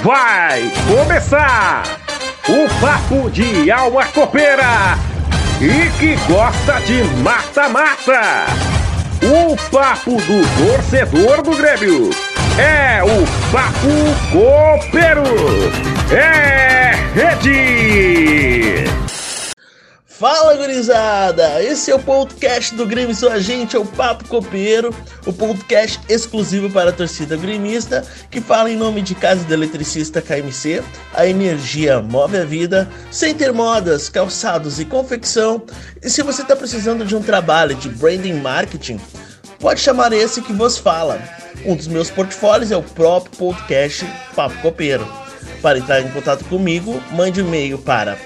Vai começar o papo de alma copeira e que gosta de mata-mata. O papo do torcedor do Grêmio é o Papo Copeiro. É rede! Fala, gurizada! Esse é o podcast do Grêmio Sua Gente, é o Papo Copeiro, o podcast exclusivo para a torcida gremista, que fala em nome de Casa do Eletricista KMC, a energia move a vida, Center Modas, calçados e confecção. E se você está precisando de um trabalho de branding marketing, pode chamar esse que vos fala. Um dos meus portfólios é o próprio podcast Papo Copeiro. Para entrar em contato comigo, mande um e-mail para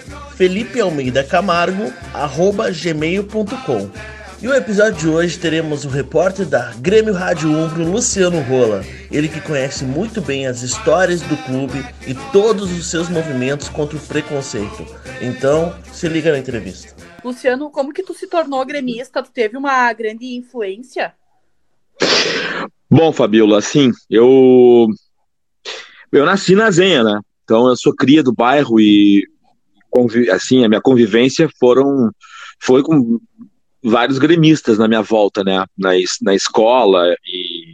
felipealmeidacamargo@gmail.com. E o episódio de hoje teremos o repórter da Grêmio Rádio Umbro, Luciano Rola. Ele que conhece muito bem as histórias do clube e todos os seus movimentos contra o preconceito. Então, se liga na entrevista. Luciano, como que tu se tornou gremista? Tu teve uma grande influência? Bom, Fabíola, assim, eu nasci na Zenha, né? Então eu sou cria do bairro e assim, a minha convivência foi com vários gremistas na minha volta, né? Na escola e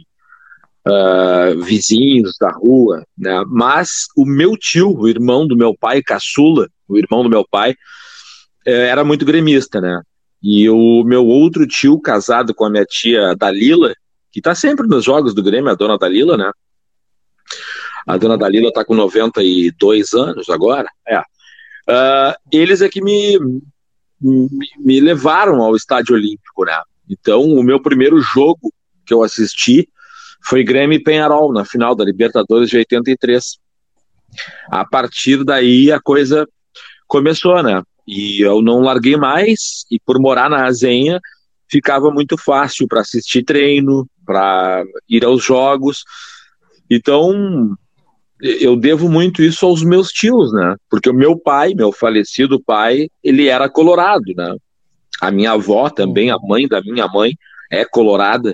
vizinhos da rua, né? Mas o meu tio, o irmão do meu pai, caçula, o irmão do meu pai, era muito gremista, né? E o meu outro tio, casado com a minha tia Dalila, que tá sempre nos jogos do Grêmio, a dona Dalila, né? A dona Dalila tá com 92 anos agora, eles é que me levaram ao Estádio Olímpico, né? Então, o meu primeiro jogo que eu assisti foi Grêmio e Peñarol, na final da Libertadores de 83. A partir daí, a coisa começou, né? E eu não larguei mais, e por morar na Zenha, ficava muito fácil para assistir treino, para ir aos jogos. Então, eu devo muito isso aos meus tios, né? Porque o meu pai, meu falecido pai, ele era colorado, né? A minha avó também, a mãe da minha mãe, é colorada.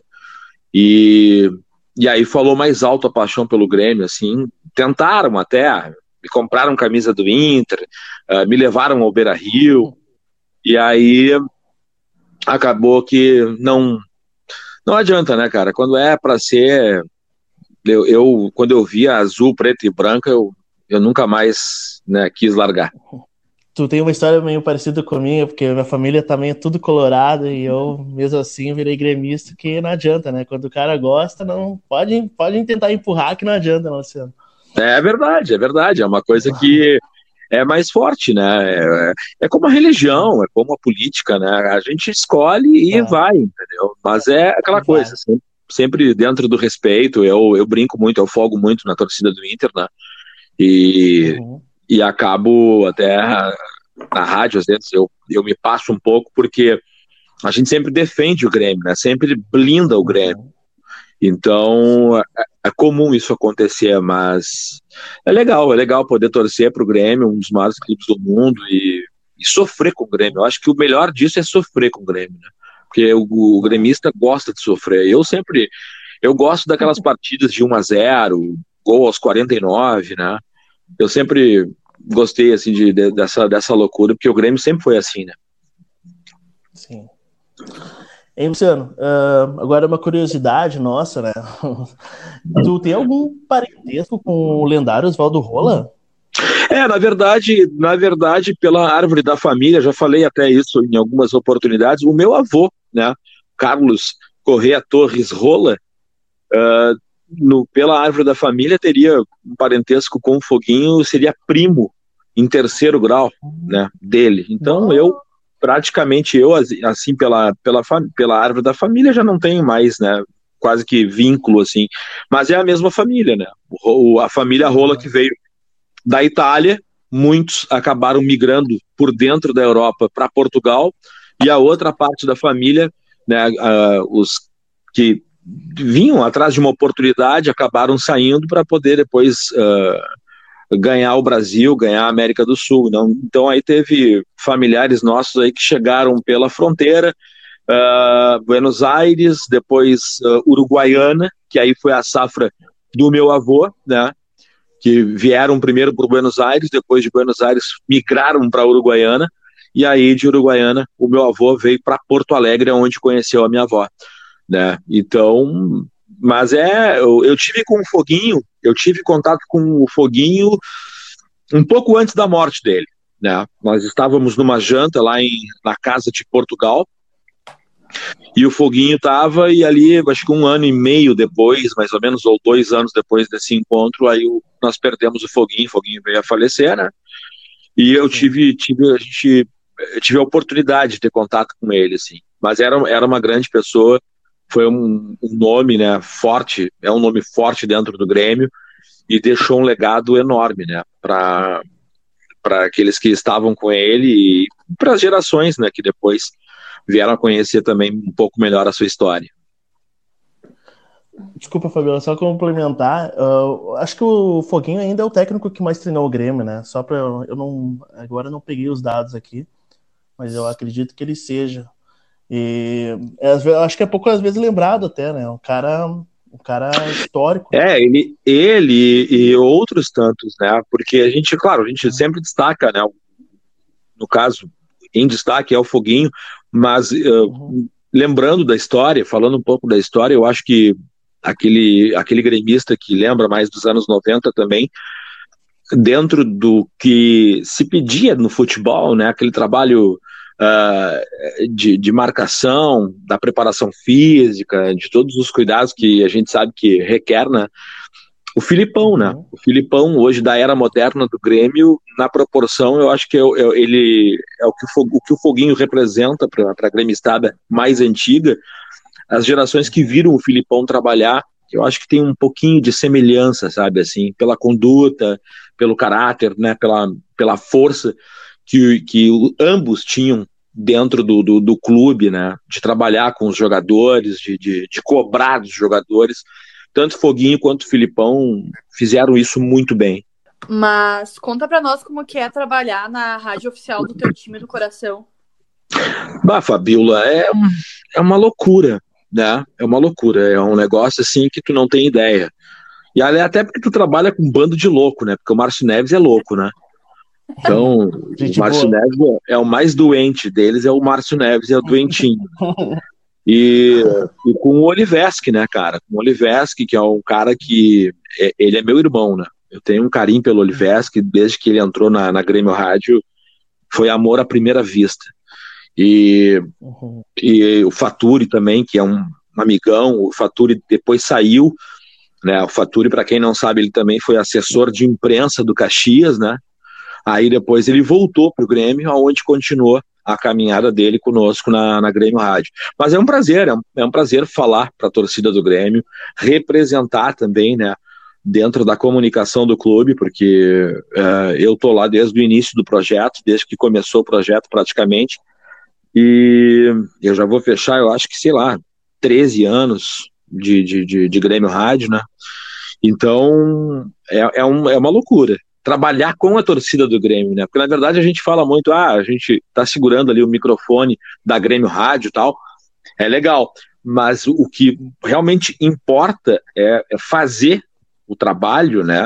E aí falou mais alto a paixão pelo Grêmio, assim. Tentaram até, me compraram camisa do Inter, me levaram ao Beira-Rio. E aí acabou que não adianta, né, cara? Quando é pra ser... quando eu via azul, preto e branca, eu nunca mais, né, quis largar. Tu tem uma história meio parecida com a minha, porque minha família também é tudo colorado e eu, mesmo assim, virei gremista, que não adianta, né? Quando o cara gosta, não pode tentar empurrar que não adianta, não, Luciano. É verdade, é uma coisa que é mais forte, né? É como a religião, é como a política, né? A gente escolhe e vai, entendeu? Mas é aquela coisa, assim, sempre dentro do respeito. Eu brinco muito, eu folgo muito na torcida do Inter, né? E acabo até na rádio, às vezes eu me passo um pouco, porque a gente sempre defende o Grêmio, né? Sempre blinda o Grêmio. Então é comum isso acontecer, mas é legal poder torcer pro Grêmio, um dos maiores clubes do mundo, e sofrer com o Grêmio. Eu acho que o melhor disso é sofrer com o Grêmio, né? Porque o gremista gosta de sofrer. Eu gosto daquelas partidas de 1-0, gol aos 49, né? Eu sempre gostei, assim, dessa loucura, porque o Grêmio sempre foi assim, né? Sim. Hein, Luciano, agora uma curiosidade nossa, né? Tu tem algum parentesco com o lendário Oswaldo Rola? Na verdade, pela árvore da família, já falei até isso em algumas oportunidades, o meu avô, né, Carlos Corrêa Torres Rola, pela árvore da família teria um parentesco com o Foguinho, seria primo em 3º grau, né, dele. Então praticamente assim, pela árvore da família já não tenho mais, né, quase que vínculo, assim, mas é a mesma família, né, a família Rola que veio da Itália, muitos acabaram migrando por dentro da Europa para Portugal, e a outra parte da família, né, os que vinham atrás de uma oportunidade, acabaram saindo para poder depois ganhar o Brasil, ganhar a América do Sul. Então aí teve familiares nossos aí que chegaram pela fronteira, Buenos Aires, depois Uruguaiana, que aí foi a safra do meu avô, né? que vieram primeiro para Buenos Aires, depois de Buenos Aires migraram para Uruguaiana, e aí de Uruguaiana o meu avô veio para Porto Alegre, onde conheceu a minha avó, né? Então, mas eu tive com o Foguinho, eu tive contato com o Foguinho um pouco antes da morte dele, né? Nós estávamos numa janta lá na casa de Portugal, e o Foguinho estava, e ali, acho que 1 ano e meio depois, mais ou menos, ou 2 anos depois desse encontro, aí nós perdemos o Foguinho veio a falecer, né? E eu tive a oportunidade de ter contato com ele, assim. Mas era uma grande pessoa, foi um nome, né, forte, é um nome forte dentro do Grêmio, e deixou um legado enorme, né, para aqueles que estavam com ele e para as gerações, né, que depois vieram a conhecer também um pouco melhor a sua história. Desculpa, Fabiola, só complementar. Acho que o Foguinho ainda é o técnico que mais treinou o Grêmio, né? Só para agora eu não peguei os dados aqui, mas eu acredito que ele seja. E acho que é pouco às vezes lembrado até, né? Um cara histórico. Ele e outros tantos, né? Porque a gente sempre destaca, né? No caso, em destaque é o Foguinho, mas lembrando da história, falando um pouco da história, eu acho que aquele gremista que lembra mais dos anos 90 também, dentro do que se pedia no futebol, né? Aquele trabalho de marcação, da preparação física, de todos os cuidados que a gente sabe que requer, né? O Filipão, né? O Filipão, hoje, da era moderna do Grêmio, na proporção, eu acho que ele é o que o Foguinho representa para a gremistada mais antiga. As gerações que viram o Filipão trabalhar, eu acho que tem um pouquinho de semelhança, sabe, assim, pela conduta, pelo caráter, né? Pela força que ambos tinham dentro do clube, né? De trabalhar com os jogadores, de cobrar dos jogadores. Tanto Foguinho quanto Filipão fizeram isso muito bem. Mas conta pra nós como que é trabalhar na rádio oficial do teu time do coração. Fabiola, é uma loucura, né? É uma loucura, é um negócio assim que tu não tem ideia. E até porque tu trabalha com um bando de louco, né? Porque o Márcio Neves é louco, né? Então, o Márcio Neves é o mais doente deles, é o Márcio Neves, é o doentinho. E com o Oliveski, né, cara? Com o Oliveski, que é um cara que... ele é meu irmão, né? Eu tenho um carinho pelo Oliveski, desde que ele entrou na Grêmio Rádio, foi amor à primeira vista. E o Faturi também, que é um amigão, o Faturi depois saiu, né? O Faturi, para quem não sabe, ele também foi assessor de imprensa do Caxias, né? Aí depois ele voltou pro Grêmio, aonde continuou a caminhada dele conosco na Grêmio Rádio. Mas é um prazer falar para a torcida do Grêmio, representar também, né, dentro da comunicação do clube, porque eu tô lá desde o início do projeto, desde que começou o projeto praticamente, e eu já vou fechar, eu acho que, 13 anos de Grêmio Rádio, né? Então, é uma loucura trabalhar com a torcida do Grêmio, né? Porque na verdade a gente fala muito, a gente tá segurando ali o microfone da Grêmio Rádio e tal, é legal, mas o que realmente importa é fazer o trabalho, né,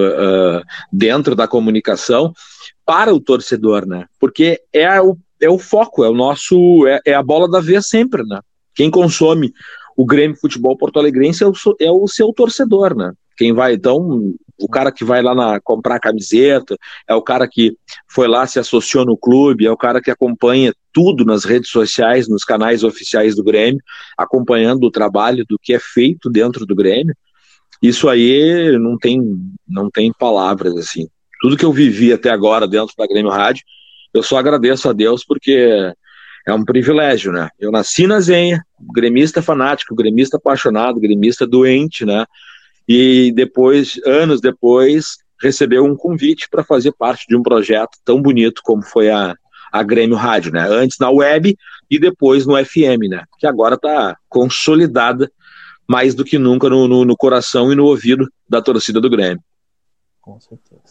dentro da comunicação para o torcedor, né? Porque é o foco, é a bola da vez sempre, né? Quem consome o Grêmio Futebol Porto Alegrense é o seu torcedor, né? Quem vai, então, o cara que vai lá comprar camiseta, é o cara que foi lá, se associou no clube, é o cara que acompanha tudo nas redes sociais, nos canais oficiais do Grêmio, acompanhando o trabalho do que é feito dentro do Grêmio. Isso aí não tem palavras, assim. Tudo que eu vivi até agora dentro da Grêmio Rádio, eu só agradeço a Deus porque é um privilégio, né? Eu nasci na Zenha, gremista fanático, gremista apaixonado, gremista doente, né? E depois, anos depois, recebeu um convite para fazer parte de um projeto tão bonito como foi a Grêmio Rádio, né? Antes na web e depois no FM, né? Que agora está consolidada mais do que nunca no coração e no ouvido da torcida do Grêmio. Com certeza.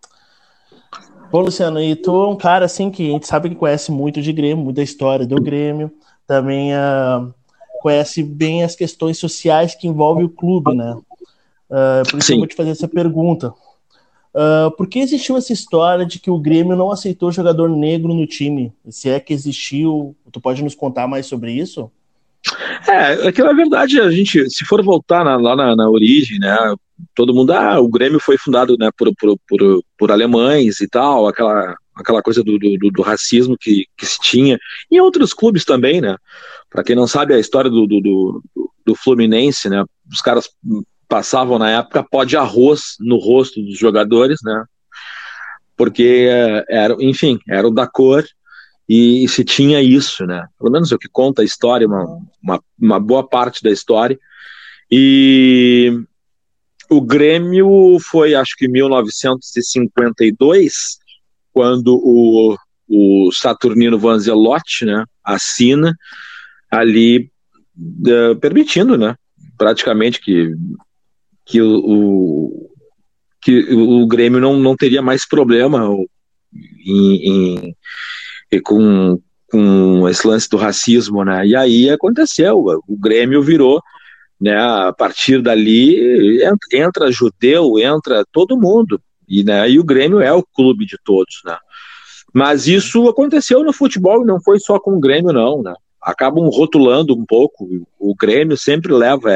Bom, Luciano, e tu é um cara assim que a gente sabe que conhece muito de Grêmio, muita história do Grêmio, também conhece bem as questões sociais que envolvem o clube, né? Por isso eu vou te fazer essa pergunta. Por que existiu essa história de que o Grêmio não aceitou jogador negro no time? Se é que existiu, tu pode nos contar mais sobre isso? É que na verdade a gente, se for voltar lá na origem, né, todo mundo, o Grêmio foi fundado, né, por alemães e tal, aquela coisa do racismo que se tinha, e outros clubes também, né, para quem não sabe a história do Fluminense, né, os caras passavam na época pó de arroz no rosto dos jogadores, né, porque eram da cor, e se tinha isso, né? Pelo menos é o que conta a história, uma boa parte da história. E o Grêmio foi, acho que em 1952, quando o Saturnino Vanzelotti, né, assina ali, permitindo, né, praticamente que o Grêmio não teria mais problema com esse lance do racismo, né? E aí aconteceu, o Grêmio virou, né? A partir dali entra judeu, entra todo mundo, e o Grêmio é o clube de todos, né? Mas isso aconteceu no futebol e não foi só com o Grêmio, não, né? Acabam rotulando um pouco, o Grêmio sempre leva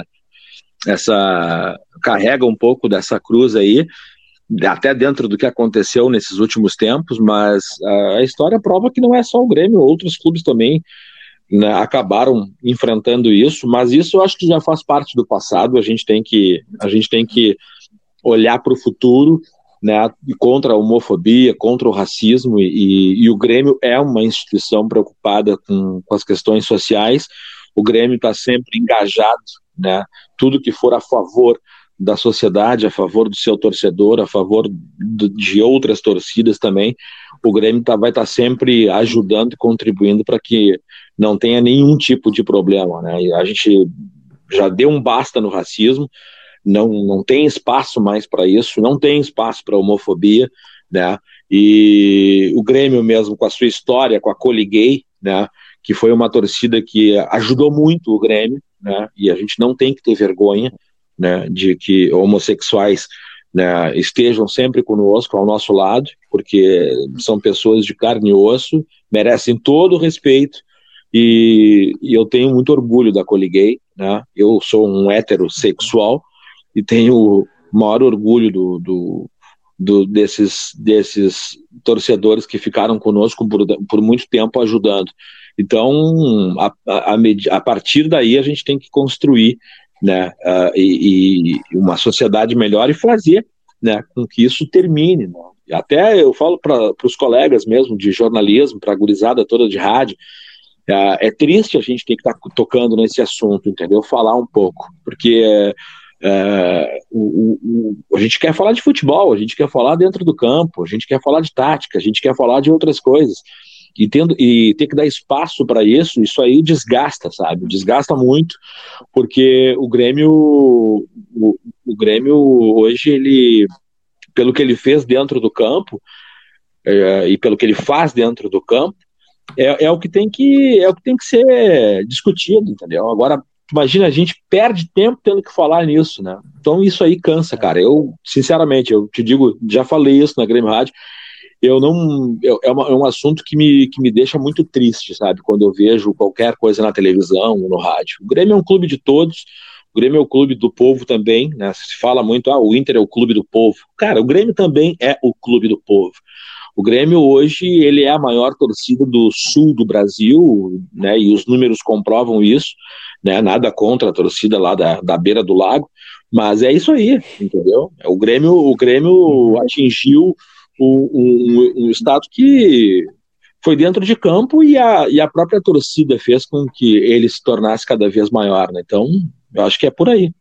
carrega um pouco dessa cruz aí, até dentro do que aconteceu nesses últimos tempos, mas a história prova que não é só o Grêmio, outros clubes também, né, acabaram enfrentando isso, mas isso eu acho que já faz parte do passado. A gente tem que olhar para o futuro, né, contra a homofobia, contra o racismo, e o Grêmio é uma instituição preocupada com as questões sociais. O Grêmio está sempre engajado, né, tudo que for a favor da sociedade, a favor do seu torcedor, a favor de outras torcidas também, o Grêmio vai estar sempre ajudando e contribuindo para que não tenha nenhum tipo de problema, né? E a gente já deu um basta no racismo, não tem espaço mais para isso, não tem espaço para homofobia, né? E o Grêmio mesmo, com a sua história, com a Coliguei, né, que foi uma torcida que ajudou muito o Grêmio, né? E a gente não tem que ter vergonha, né, de que homossexuais, né, estejam sempre conosco, ao nosso lado, porque são pessoas de carne e osso, merecem todo o respeito, e eu tenho muito orgulho da Coliguei, né? Eu sou um heterossexual e tenho o maior orgulho desses torcedores que ficaram conosco por muito tempo ajudando. Então, a partir daí a gente tem que construir, né, e uma sociedade melhor e fazer, né, com que isso termine, né? Até eu falo para os colegas mesmo de jornalismo, para a gurizada toda de rádio, é triste a gente ter que estar tocando nesse assunto, entendeu? Falar um pouco, porque a gente quer falar de futebol, a gente quer falar dentro do campo, a gente quer falar de tática, a gente quer falar de outras coisas, e ter que dar espaço para isso aí desgasta, sabe? Desgasta muito, porque o Grêmio hoje, ele, pelo que ele fez dentro do campo, e pelo que ele faz dentro do campo, é o que tem que ser discutido, entendeu? Agora, imagina, a gente perde tempo tendo que falar nisso, né? Então isso aí cansa, cara. Eu, sinceramente, eu te digo, já falei isso na Grêmio Rádio, é um assunto que me deixa muito triste, sabe? Quando eu vejo qualquer coisa na televisão ou no rádio. O Grêmio é um clube de todos, o Grêmio é o clube do povo também, né? Se fala muito, o Inter é o clube do povo. Cara, o Grêmio também é o clube do povo. O Grêmio hoje, ele é a maior torcida do sul do Brasil, né? E os números comprovam isso, né? Nada contra a torcida lá da beira do lago, mas é isso aí, entendeu? O Grêmio atingiu um estado que foi dentro de campo, e a própria torcida fez com que ele se tornasse cada vez maior, né? Então, eu acho que é por aí.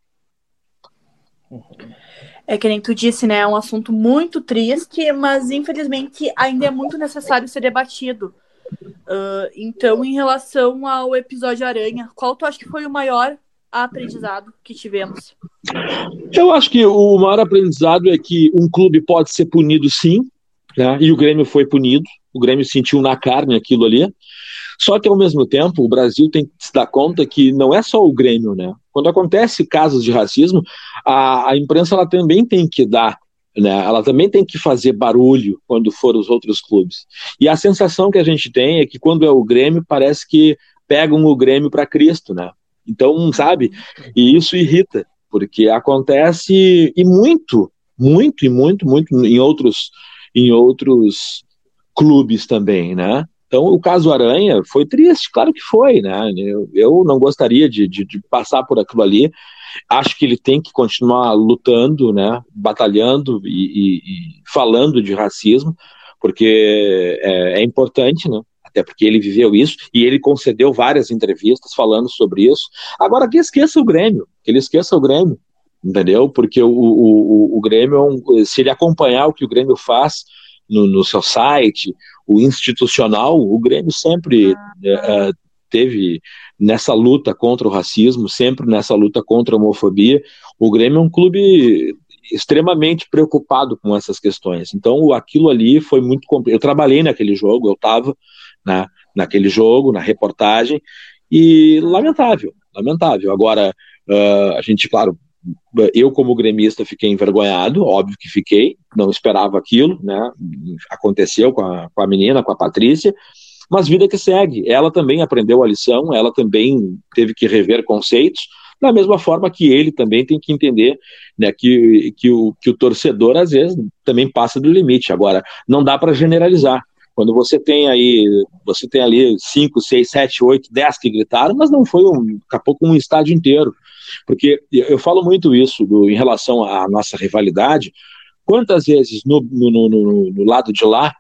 É que nem tu disse, né? É um assunto muito triste, mas infelizmente ainda é muito necessário ser debatido. Então, em relação ao episódio Aranha, qual tu acha que foi o maior aprendizado que tivemos? Eu acho que o maior aprendizado é que um clube pode ser punido, sim, né? E o Grêmio foi punido, o Grêmio sentiu na carne aquilo ali. Só que, ao mesmo tempo, o Brasil tem que se dar conta que não é só o Grêmio, né? Quando acontece casos de racismo, a imprensa ela também tem que dar né? Ela também tem que fazer barulho quando for os outros clubes. E a sensação que a gente tem é que quando é o Grêmio, parece que pegam o Grêmio para Cristo, né? Então, sabe? E isso irrita, porque acontece e muito em outros clubes também, né? Então, o caso Aranha foi triste, claro que foi, né? Eu não gostaria de passar por aquilo ali. Acho que ele tem que continuar lutando, né? Batalhando e falando de racismo, porque é importante, né? Até porque ele viveu isso e ele concedeu várias entrevistas falando sobre isso. Agora, que ele esqueça o Grêmio, entendeu? Porque o Grêmio, se ele acompanhar o que o Grêmio faz no seu site, o institucional, o Grêmio sempre teve nessa luta contra o racismo, sempre nessa luta contra a homofobia. O Grêmio é um clube extremamente preocupado com essas questões. Então, aquilo ali foi muito complicado. Eu trabalhei naquele jogo, eu estava naquele jogo, na reportagem, e lamentável. Agora, a gente, claro, eu como gremista fiquei envergonhado, óbvio que fiquei, não esperava aquilo, né? Aconteceu com a menina, com a Patrícia, mas vida que segue. Ela também aprendeu a lição, ela também teve que rever conceitos, da mesma forma que ele também tem que entender, né, que o torcedor às vezes também passa do limite. Agora, não dá para generalizar. Quando você tem ali 5, 6, 7, 8, 10 que gritaram, mas não foi daqui a pouco um estádio inteiro. Porque eu falo muito isso em relação à nossa rivalidade. Quantas vezes no lado de lá,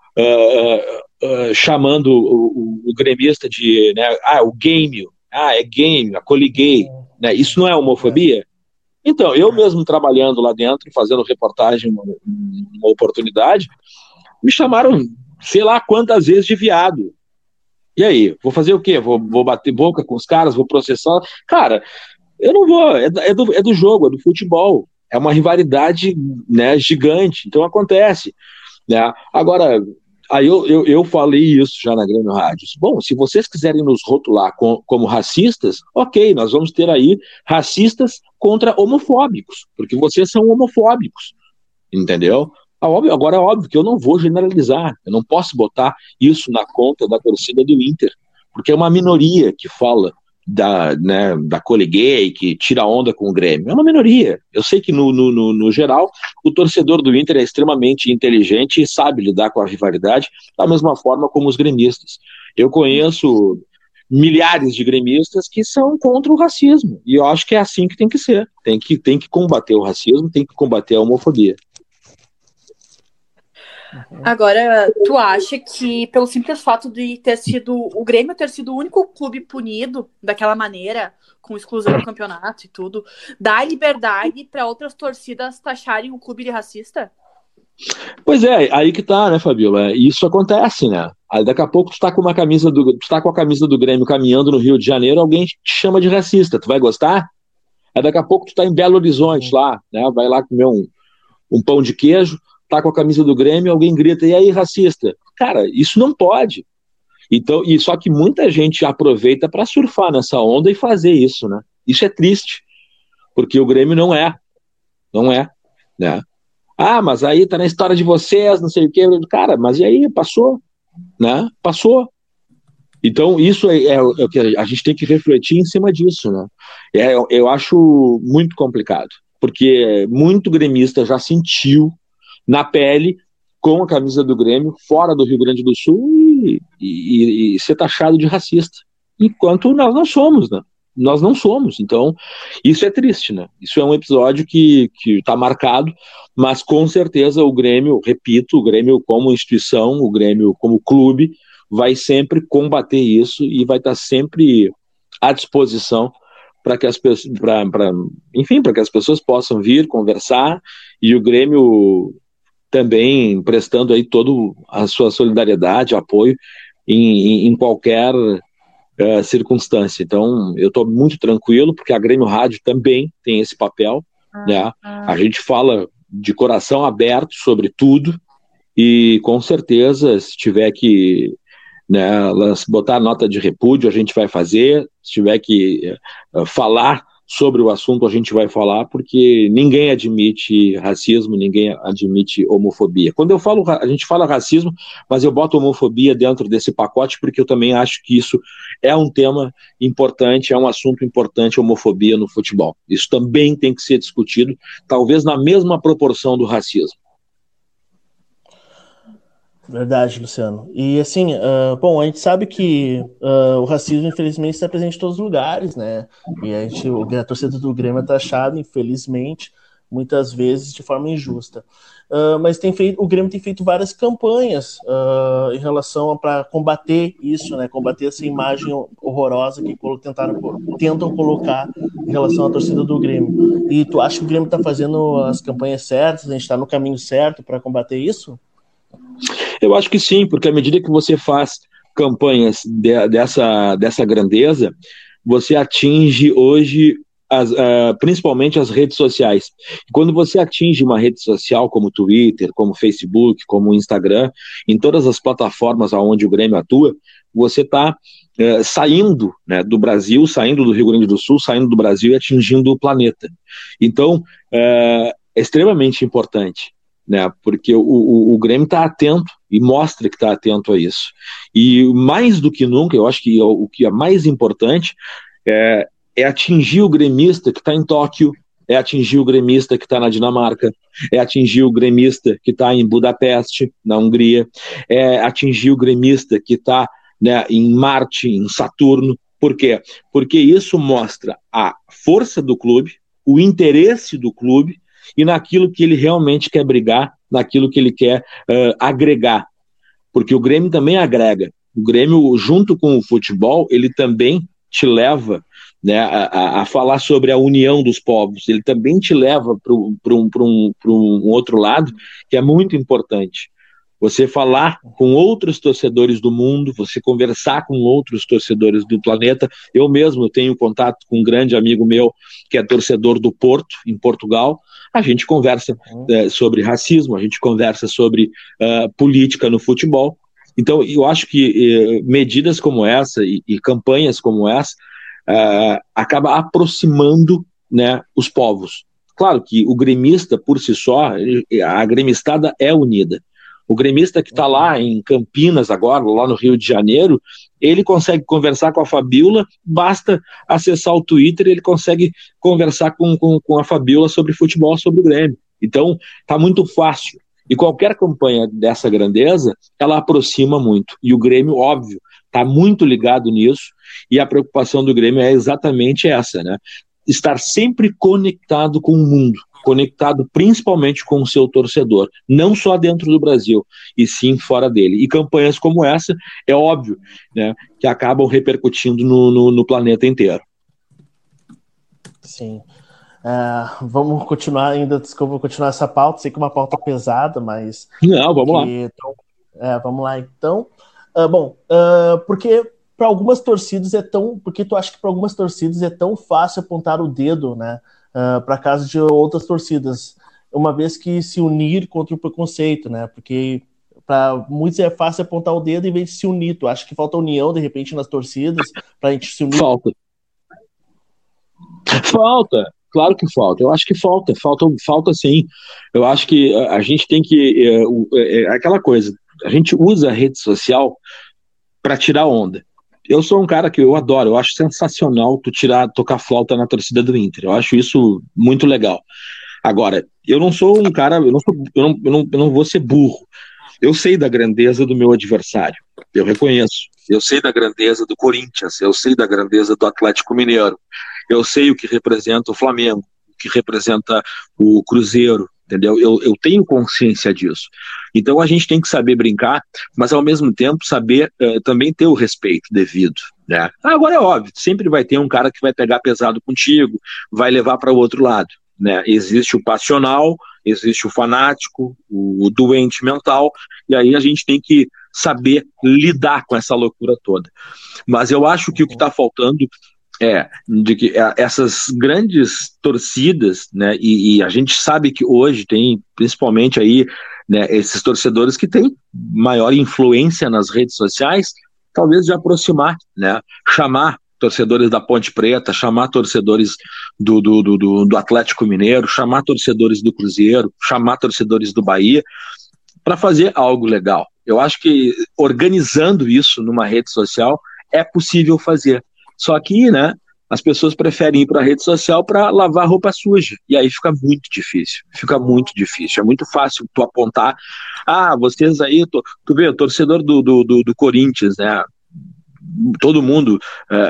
chamando o gremista de, né, o game, é game, a coliguei, né, isso não é homofobia? Então, eu mesmo trabalhando lá dentro, fazendo reportagem, uma oportunidade, me chamaram sei lá quantas vezes de viado. E aí, vou fazer o quê? Vou bater boca com os caras, vou processar? Cara, eu não vou, é do jogo, é do futebol, é uma rivalidade, né, gigante, então acontece, né? Agora, aí eu falei isso já na Grêmio Rádio. Bom, se vocês quiserem nos rotular como racistas, ok, nós vamos ter aí racistas contra homofóbicos, porque vocês são homofóbicos, entendeu? Agora é óbvio que eu não vou generalizar, eu não posso botar isso na conta da torcida do Inter, porque é uma minoria que fala da coliguei, que tira onda com o Grêmio. É uma minoria. Eu sei que no geral o torcedor do Inter é extremamente inteligente e sabe lidar com a rivalidade da mesma forma como os gremistas. Eu conheço milhares de gremistas que são contra o racismo, e eu acho que é assim que tem que ser. Tem que combater o racismo, tem que combater a homofobia. Agora, tu acha que pelo simples fato de o Grêmio ter sido o único clube punido daquela maneira, com exclusão do campeonato e tudo, dá liberdade para outras torcidas taxarem o clube de racista? Pois é, aí que tá, né, Fabíola? Isso acontece, né? Aí daqui a pouco tu tá com a camisa do Grêmio caminhando no Rio de Janeiro, alguém te chama de racista, tu vai gostar? Aí daqui a pouco tu tá em Belo Horizonte lá, né? Vai lá comer um pão de queijo, tá com a camisa do Grêmio, alguém grita, e aí, racista? Cara, isso não pode. Então, só que muita gente aproveita para surfar nessa onda e fazer isso, né? Isso é triste, porque o Grêmio não é, né? Mas aí tá na história de vocês, não sei o quê. Cara, mas e aí, passou, né? Passou. Então, isso é o que a gente tem que refletir em cima disso, né? Eu acho muito complicado, porque muito gremista já sentiu na pele, com a camisa do Grêmio, fora do Rio Grande do Sul, e ser taxado de racista. Enquanto nós não somos, né? Nós não somos. Então, isso é triste, né? Isso é um episódio que está marcado, mas com certeza o Grêmio, repito, o Grêmio como instituição, o Grêmio como clube, vai sempre combater isso e vai estar sempre à disposição para que as pessoas, para que as pessoas possam vir conversar, e o Grêmio também prestando aí toda a sua solidariedade, apoio em qualquer circunstância. Então, eu estou muito tranquilo, porque a Grêmio Rádio também tem esse papel, né? A gente fala de coração aberto sobre tudo, e com certeza, se tiver que, né, botar nota de repúdio, a gente vai fazer. Se tiver que falar sobre o assunto a gente vai falar, porque ninguém admite racismo, ninguém admite homofobia. Quando eu falo, a gente fala racismo, mas eu boto homofobia dentro desse pacote, porque eu também acho que isso é um tema importante, é um assunto importante, homofobia no futebol. Isso também tem que ser discutido, talvez na mesma proporção do racismo. Verdade, Luciano. E assim, bom, a gente sabe que o racismo, infelizmente, está presente em todos os lugares, né? E a torcida do Grêmio é taxada, infelizmente, muitas vezes de forma injusta. Mas o Grêmio tem feito várias campanhas em relação para combater isso, né? Combater essa imagem horrorosa que tentam colocar em relação à torcida do Grêmio. E tu acha que o Grêmio está fazendo as campanhas certas? A gente está no caminho certo para combater isso? Eu acho que sim, porque à medida que você faz campanhas dessa grandeza, você atinge hoje principalmente as redes sociais. E quando você atinge uma rede social como Twitter, como Facebook, como Instagram, em todas as plataformas onde o Grêmio atua, você está saindo, né, do Brasil, saindo do Rio Grande do Sul, saindo do Brasil e atingindo o planeta. Então, é extremamente importante, né, porque o Grêmio está atento e mostra que está atento a isso. E mais do que nunca, eu acho que o que é mais importante é atingir o gremista que está em Tóquio, é atingir o gremista que está na Dinamarca, é atingir o gremista que está em Budapeste, na Hungria, é atingir o gremista que está, né, em Marte, em Saturno. Por quê? Porque isso mostra a força do clube, o interesse do clube, e naquilo que ele realmente quer brigar, naquilo que ele quer agregar. Porque o Grêmio também agrega. O Grêmio, junto com o futebol, ele também te leva, né, a falar sobre a união dos povos. Ele também te leva para um outro lado, que é muito importante. Você falar com outros torcedores do mundo, você conversar com outros torcedores do planeta. Eu mesmo tenho contato com um grande amigo meu, que é torcedor do Porto, em Portugal. A gente conversa sobre racismo, a gente conversa sobre política no futebol. Então, eu acho que medidas como essa e campanhas como essa acaba aproximando, né, os povos. Claro que o gremista, por si só, a gremistada é unida. O gremista que está lá em Campinas agora, lá no Rio de Janeiro, ele consegue conversar com a Fabiola, basta acessar o Twitter, ele consegue conversar com a Fabiola sobre futebol, sobre o Grêmio. Então, está muito fácil. E qualquer campanha dessa grandeza, ela aproxima muito. E o Grêmio, óbvio, está muito ligado nisso, e a preocupação do Grêmio é exatamente essa, né? Estar sempre conectado com o mundo, conectado principalmente com o seu torcedor, não só dentro do Brasil, e sim fora dele. E campanhas como essa, é óbvio, né, que acabam repercutindo no planeta inteiro. Sim. Vamos continuar ainda, desculpa, vou continuar essa pauta, sei que é uma pauta pesada, mas... Não, vamos lá. Então, vamos lá, então. Porque para algumas torcidas porque tu acha que para algumas torcidas é tão fácil apontar o dedo, né, para casa de outras torcidas, uma vez que se unir contra o preconceito, né? Porque para muitos é fácil apontar o dedo em vez de se unir. Tu acha que falta união, de repente, nas torcidas para a gente se unir? Falta, claro que falta. Eu acho que falta sim. Eu acho que a gente tem que aquela coisa, a gente usa a rede social para tirar onda. Eu sou um cara que eu adoro, eu acho sensacional tocar flauta na torcida do Inter. Eu acho isso muito legal. Agora, eu não sou um cara, eu não vou ser burro. Eu sei da grandeza do meu adversário, eu reconheço. Eu sei da grandeza do Corinthians, eu sei da grandeza do Atlético Mineiro. Eu sei o que representa o Flamengo, o que representa o Cruzeiro, entendeu? Eu tenho consciência disso. Então a gente tem que saber brincar, mas ao mesmo tempo saber também ter o respeito devido, né? Agora é óbvio, sempre vai ter um cara que vai pegar pesado contigo, vai levar para o outro lado, né? Existe o passional, existe o fanático, o doente mental, e aí a gente tem que saber lidar com essa loucura toda. Mas eu acho que o que está faltando de que essas grandes torcidas, né, e a gente sabe que hoje tem principalmente aí, né, esses torcedores que têm maior influência nas redes sociais, talvez de aproximar, né, chamar torcedores da Ponte Preta, chamar torcedores do Atlético Mineiro, chamar torcedores do Cruzeiro, chamar torcedores do Bahia, para fazer algo legal. Eu acho que organizando isso numa rede social é possível fazer. Só que, né, as pessoas preferem ir para a rede social para lavar roupa suja. E aí fica muito difícil. É muito fácil tu apontar. Vocês aí, tu vê, o torcedor do Corinthians, né? Todo mundo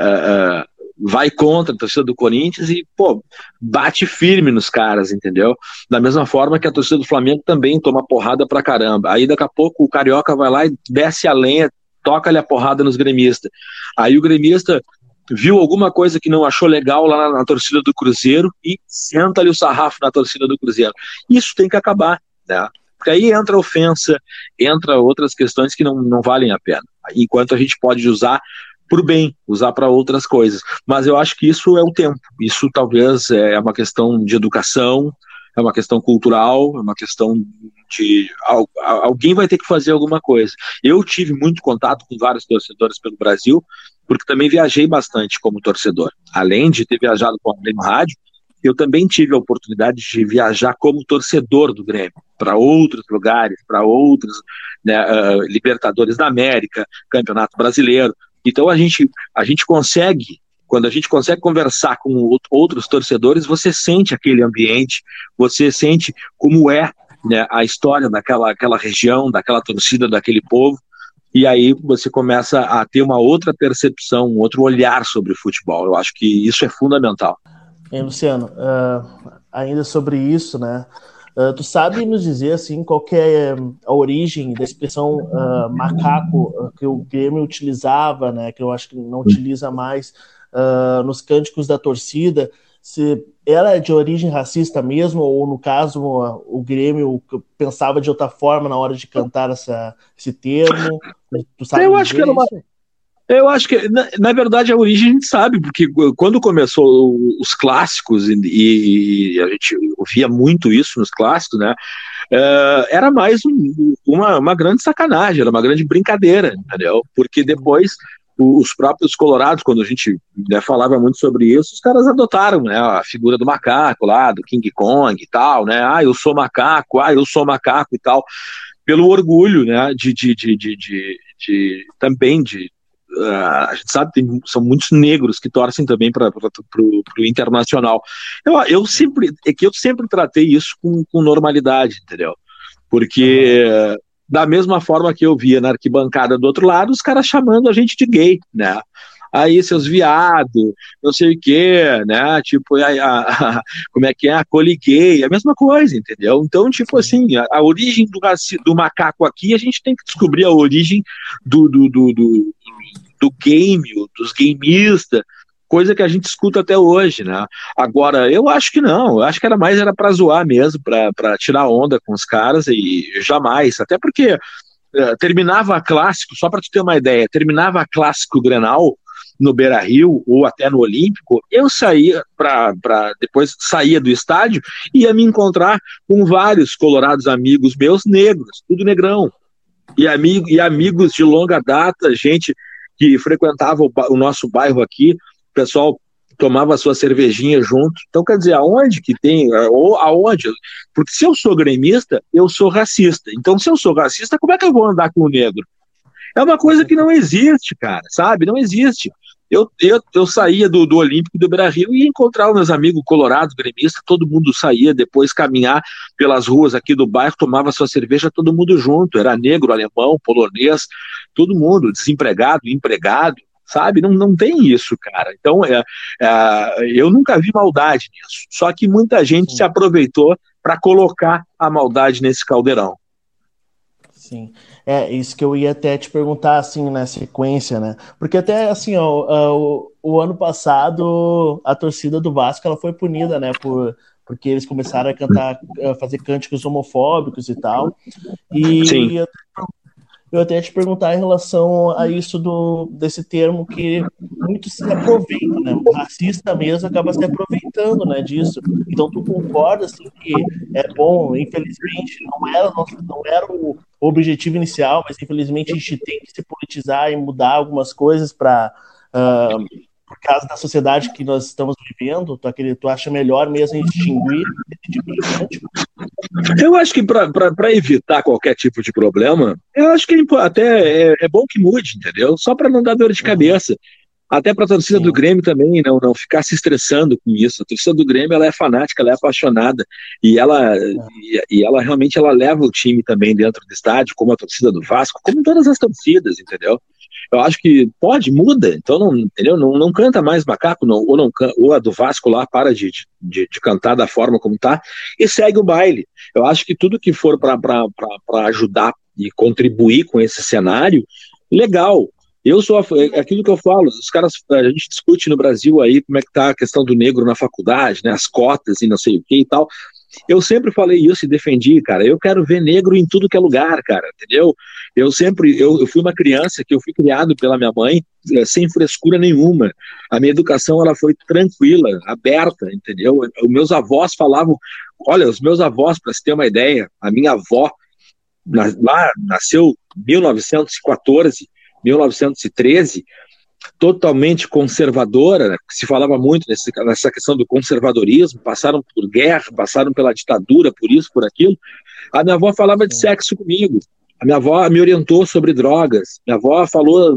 vai contra a torcida do Corinthians e, bate firme nos caras, entendeu? Da mesma forma que a torcida do Flamengo também toma porrada pra caramba. Aí daqui a pouco o Carioca vai lá e desce a lenha, toca-lhe a porrada nos gremistas. Aí o gremista viu alguma coisa que não achou legal lá na torcida do Cruzeiro e senta-lhe o sarrafo na torcida do Cruzeiro. Isso tem que acabar, né? Porque aí entra ofensa, entra outras questões que não valem a pena. Enquanto a gente pode usar para o bem, usar para outras coisas. Mas eu acho que isso é o tempo. Isso talvez é uma questão de educação, é uma questão cultural, é uma questão de... Alguém vai ter que fazer alguma coisa. Eu tive muito contato com vários torcedores pelo Brasil, porque também viajei bastante como torcedor. Além de ter viajado com o Grêmio Rádio, eu também tive a oportunidade de viajar como torcedor do Grêmio, para outros lugares, para outros, né, Libertadores da América, Campeonato Brasileiro. Então a gente consegue, quando a gente consegue conversar com outros torcedores, você sente aquele ambiente, você sente como é, né, a história daquela região, daquela torcida, daquele povo, e aí você começa a ter uma outra percepção, um outro olhar sobre o futebol. Eu acho que isso é fundamental. Luciano, ainda sobre isso, né? Tu sabe nos dizer assim, qual que é a origem da expressão macaco que o Grêmio utilizava, né? Que eu acho que não utiliza mais nos cânticos da torcida, se era de origem racista mesmo, ou no caso o Grêmio pensava de outra forma na hora de cantar esse termo? Tu sabe Eu acho que, na verdade, a origem a gente sabe, porque quando começou os clássicos, e a gente ouvia muito isso nos clássicos, né, era mais uma grande sacanagem, era uma grande brincadeira, entendeu? Porque depois os próprios colorados, quando a gente, né, falava muito sobre isso, os caras adotaram, né, a figura do macaco lá, do King Kong e tal, né, eu sou macaco e tal, pelo orgulho, né, também de a gente sabe que são muitos negros que torcem também para o Internacional. Eu sempre tratei isso com normalidade, entendeu? Porque da mesma forma que eu via na arquibancada do outro lado, os caras chamando a gente de gay, né? Aí seus viados, não sei o que, né? Tipo, como é que é? A coliguei, a mesma coisa, entendeu? Então, tipo assim, a origem do macaco aqui, a gente tem que descobrir a origem do game, dos gameistas, coisa que a gente escuta até hoje, né? Agora, eu acho que não, eu acho que era para zoar mesmo, para tirar onda com os caras, e jamais, até porque terminava clássico, só para tu ter uma ideia, terminava clássico Grenal no Beira-Rio ou até no Olímpico, eu saía depois saía do estádio e ia me encontrar com vários colorados amigos meus negros, tudo negrão, e amigos de longa data, gente que frequentava o nosso bairro aqui, o pessoal tomava sua cervejinha junto. Então, quer dizer, aonde que tem, ou aonde? Porque se eu sou gremista, eu sou racista. Então, se eu sou racista, como é que eu vou andar com o negro? É uma coisa que não existe, cara, sabe? Não existe. Eu saía do Olímpico do Beira-Rio e ia encontrar os meus amigos colorados, gremistas, todo mundo saía depois caminhar pelas ruas aqui do bairro, tomava sua cerveja, todo mundo junto, era negro, alemão, polonês, todo mundo, desempregado, empregado, sabe? Não tem isso, cara. Então, eu nunca vi maldade nisso, só que muita gente se aproveitou para colocar a maldade nesse caldeirão. Sim, isso que eu ia até te perguntar, assim, na sequência, né, porque até, assim, o ano passado, a torcida do Vasco, ela foi punida, né, porque eles começaram a fazer cânticos homofóbicos e tal, e Sim. eu até ia te perguntar em relação a isso desse termo que muito se aproveita, né? O racista mesmo acaba se aproveitando, né, disso. Então tu concorda, assim, que é bom, infelizmente, não era o objetivo inicial, mas infelizmente a gente tem que se politizar e mudar algumas coisas para por causa da sociedade que nós estamos vivendo, tu acha melhor mesmo extinguir esse tipo de cântico? Eu acho que para evitar qualquer tipo de problema, eu acho que até é bom que mude, entendeu? Só para não dar dor de cabeça. Até para a torcida do Grêmio também não ficar se estressando com isso. A torcida do Grêmio, ela é fanática, ela é apaixonada e ela realmente ela leva o time também dentro do estádio, como a torcida do Vasco, como todas as torcidas, entendeu? Eu acho que muda, então não canta mais macaco, ou a do Vasco lá para de cantar da forma como tá e segue o baile. Eu acho que tudo que for para ajudar e contribuir com esse cenário, legal. Eu sou aquilo que eu falo, os caras, a gente discute no Brasil aí como é que tá a questão do negro na faculdade, né, as cotas e não sei o que e tal. Eu sempre falei isso e defendi, cara. Eu quero ver negro em tudo que é lugar, cara, entendeu? Eu fui uma criança que eu fui criado pela minha mãe sem frescura nenhuma. A minha educação, ela foi tranquila, aberta, entendeu? Os meus avós falavam, olha, os meus avós, para você ter uma ideia, a minha avó lá nasceu em 1914, 1913, totalmente conservadora, né? Se falava muito nessa questão do conservadorismo, passaram por guerra, passaram pela ditadura, por isso, por aquilo. A minha avó falava de sexo comigo, a minha avó me orientou sobre drogas, minha avó falou,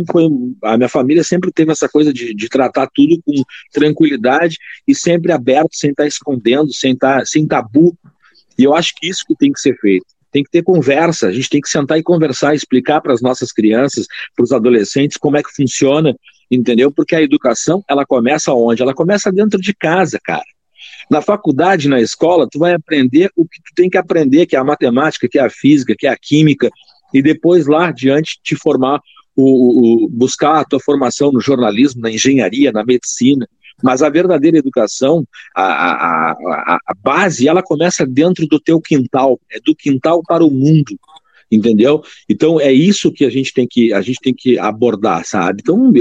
a minha família sempre teve essa coisa de tratar tudo com tranquilidade e sempre aberto, sem estar escondendo, sem tabu, e eu acho que isso que tem que ser feito. Tem que ter conversa, a gente tem que sentar e conversar, explicar para as nossas crianças, para os adolescentes como é que funciona, entendeu? Porque a educação, ela começa onde? Ela começa dentro de casa, cara. Na faculdade, na escola, tu vai aprender o que tu tem que aprender, que é a matemática, que é a física, que é a química, e depois lá adiante te formar, buscar a tua formação no jornalismo, na engenharia, na medicina. Mas a verdadeira educação, a base, ela começa dentro do teu quintal, é do quintal para o mundo, entendeu? Então é isso que a gente tem que abordar, sabe? Então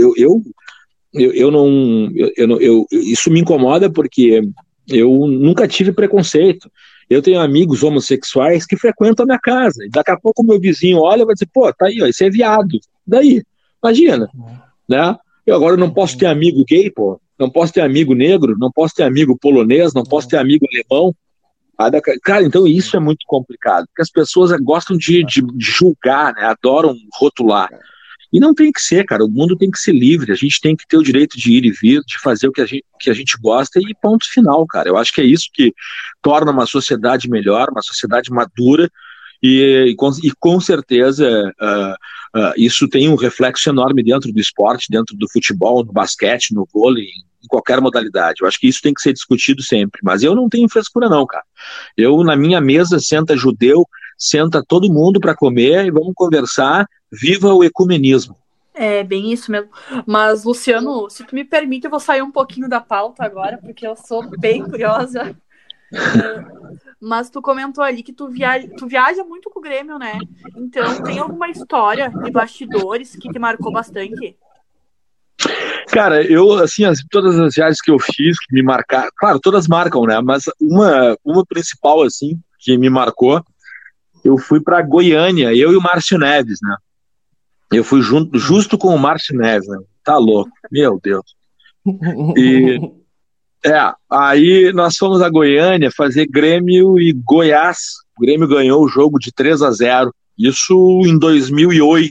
isso me incomoda porque eu nunca tive preconceito. Eu tenho amigos homossexuais que frequentam a minha casa, e daqui a pouco o meu vizinho olha e vai dizer, pô, tá aí, ó, esse é viado. Daí, imagina, né? Eu agora não posso ter amigo gay, pô. Não posso ter amigo negro, não posso ter amigo polonês, não posso ter amigo alemão. Cara, então isso é muito complicado, porque as pessoas gostam de julgar, né? Adoram rotular. E não tem que ser, cara, o mundo tem que ser livre, a gente tem que ter o direito de ir e vir, de fazer o que a gente gosta e ponto final, cara. Eu acho que é isso que torna uma sociedade melhor, uma sociedade madura, e com certeza isso tem um reflexo enorme dentro do esporte, dentro do futebol, no basquete, no vôlei, em qualquer modalidade. Eu acho que isso tem que ser discutido sempre, mas eu não tenho frescura não, cara. Eu, na minha mesa, senta judeu, senta todo mundo para comer e vamos conversar, viva o ecumenismo. É bem isso mesmo. Mas, Luciano, se tu me permite, eu vou sair um pouquinho da pauta agora, porque eu sou bem curiosa. Mas tu comentou ali que tu viaja muito com o Grêmio, né? Então, tem alguma história de bastidores que te marcou bastante? Cara, assim, todas as viagens que eu fiz, que me marcaram, claro, todas marcam, né? Mas uma principal, assim, que me marcou, eu fui pra Goiânia, eu e o Márcio Neves, né? Eu fui justo com o Márcio Neves, né? Tá louco, meu Deus. E aí nós fomos a Goiânia fazer Grêmio e Goiás. O Grêmio ganhou o jogo de 3-0, isso em 2008.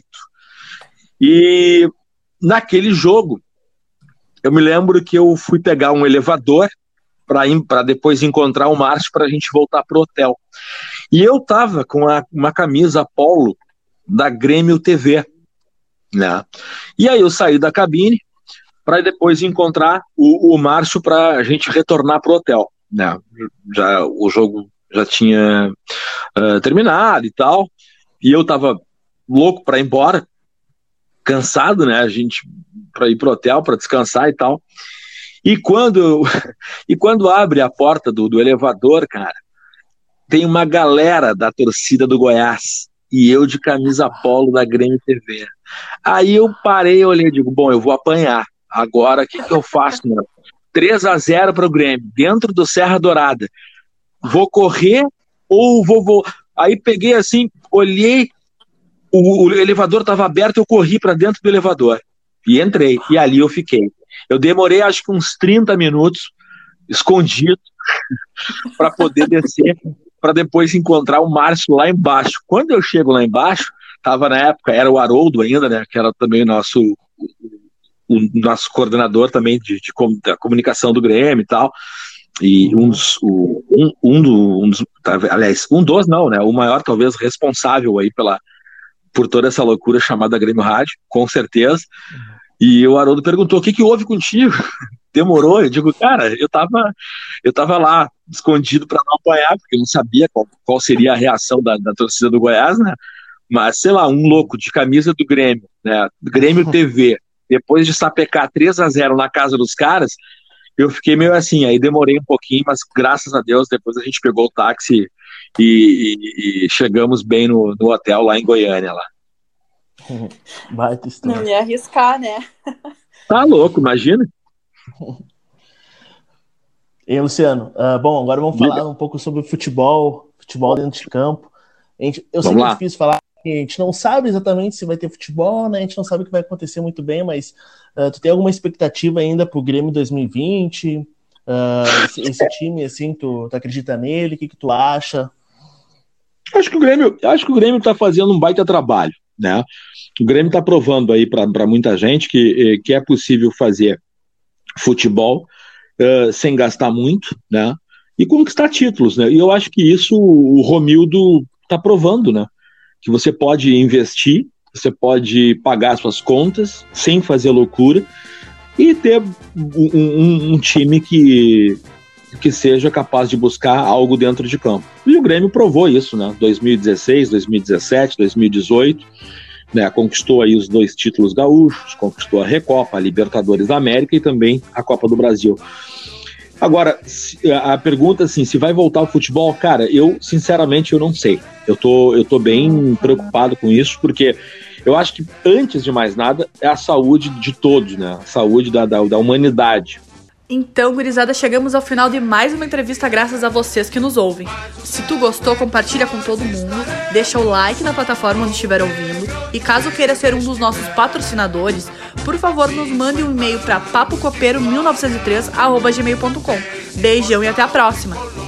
E naquele jogo, eu me lembro que eu fui pegar um elevador para depois encontrar o Márcio para a gente voltar pro hotel. E eu tava com uma camisa polo da Grêmio TV, né? E aí eu saí da cabine para depois encontrar o Márcio para a gente retornar pro hotel, né? O jogo já tinha terminado e tal, e eu tava louco para ir embora, cansado, né? A gente para ir pro hotel, para descansar e tal. E quando abre a porta do elevador, cara, tem uma galera da torcida do Goiás e eu de camisa polo da Grêmio TV. Aí eu parei, olhei e digo, bom, eu vou apanhar. Agora, o que eu faço, né? 3-0 para o Grêmio, dentro do Serra Dourada. Vou correr ou vou... Aí peguei assim, olhei, o elevador estava aberto, eu corri para dentro do elevador e entrei, e ali eu fiquei. Eu demorei acho que uns 30 minutos escondido para poder descer, para depois encontrar o Márcio lá embaixo. Quando eu chego lá embaixo, tava na época, era o Haroldo ainda, né, que era também o nosso coordenador também da comunicação do Grêmio e tal, e o maior talvez responsável aí por toda essa loucura chamada Grêmio Rádio, com certeza. E o Haroldo perguntou: o que houve contigo? Demorou? Eu digo: cara, eu tava lá escondido para não apanhar, porque eu não sabia qual seria a reação da torcida do Goiás, né? Mas, sei lá, um louco de camisa do Grêmio, né? Grêmio TV, depois de sapecar 3-0 na casa dos caras, eu fiquei meio assim, aí demorei um pouquinho, mas graças a Deus, depois a gente pegou o táxi e chegamos bem no hotel lá em Goiânia, lá. Baita história. Não ia arriscar, né? Tá louco, imagina. E Luciano, bom, agora vamos falar um pouco sobre futebol dentro de campo. Eu sei que é difícil falar, a gente não sabe exatamente se vai ter futebol, né? A gente não sabe o que vai acontecer muito bem, mas tu tem alguma expectativa ainda pro Grêmio 2020? Esse time, assim, tu acredita nele? O que tu acha? Acho que o Grêmio tá fazendo um baita trabalho, né? O Grêmio tá provando aí para muita gente que é possível fazer futebol sem gastar muito, né? E conquistar títulos, né? E eu acho que isso o Romildo tá provando, né? Que você pode investir, você pode pagar suas contas sem fazer loucura e ter um time que seja capaz de buscar algo dentro de campo. E o Grêmio provou isso, né? 2016, 2017, 2018, né? Conquistou aí os 2 títulos gaúchos, conquistou a Recopa, a Libertadores da América e também a Copa do Brasil. Agora, a pergunta assim, se vai voltar ao futebol, cara, sinceramente eu não sei. Eu tô bem preocupado com isso, porque eu acho que antes de mais nada é a saúde de todos, né? A saúde da humanidade. Então, gurizada, chegamos ao final de mais uma entrevista graças a vocês que nos ouvem. Se tu gostou, compartilha com todo mundo, deixa o like na plataforma onde estiver ouvindo e caso queira ser um dos nossos patrocinadores, por favor, nos mande um e-mail para papocopeiro1903@gmail.com. Beijão e até a próxima!